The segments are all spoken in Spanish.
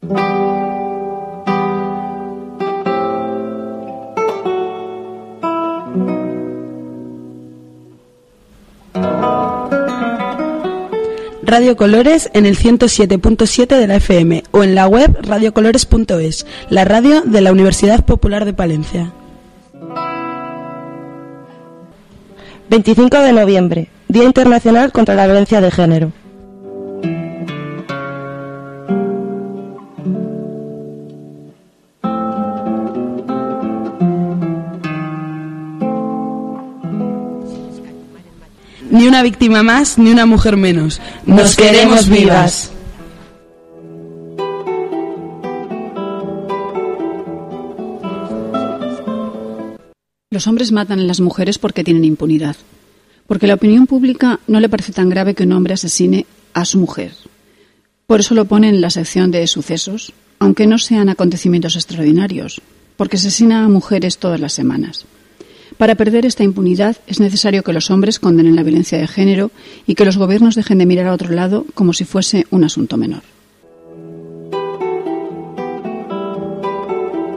Radio Colores en el 107.7 de la FM o en la web radiocolores.es, la radio de la Universidad Popular de Palencia. 25 de noviembre, Día Internacional contra la Violencia de Género. Ni una víctima más, ni una mujer menos. Nos queremos vivas. Los hombres matan a las mujeres porque tienen impunidad. Porque la opinión pública no le parece tan grave que un hombre asesine a su mujer. Por eso lo pone en la sección de sucesos, aunque no sean acontecimientos extraordinarios, porque asesina a mujeres todas las semanas. Para perder esta impunidad es necesario que los hombres condenen la violencia de género y que los gobiernos dejen de mirar a otro lado como si fuese un asunto menor.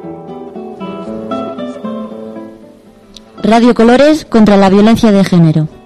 Radio Colores contra la violencia de género.